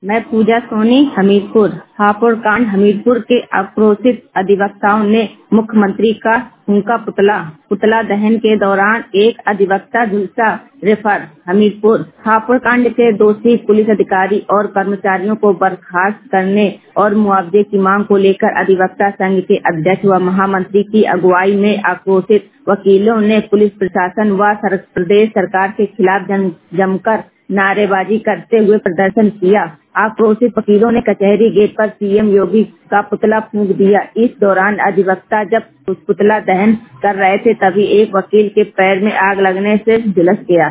मैं पूजा सोनी, हमीरपुर। हापुड़ कांड हमीरपुर के आक्रोशित अधिवक्ताओं ने मुख्यमंत्री का फूंका पुतला दहन के दौरान एक अधिवक्ता झुलसा रेफर। हमीरपुर हापुड़ कांड के दोषी पुलिस अधिकारी और कर्मचारियों को बर्खास्त करने और मुआवजे की मांग को लेकर अधिवक्ता संघ के अध्यक्ष व महामंत्री की अगुवाई में आक्रोशित वकीलों ने पुलिस प्रशासन व प्रदेश सरकार के खिलाफ जमकर नारेबाजी करते हुए प्रदर्शन किया। आक्रोशित वकीलों ने कचहरी गेट पर सीएम योगी का पुतला फूंक दिया। इस दौरान अधिवक्ता जब पुतला दहन कर रहे थे तभी एक वकील के पैर में आग लगने से झुलस गया।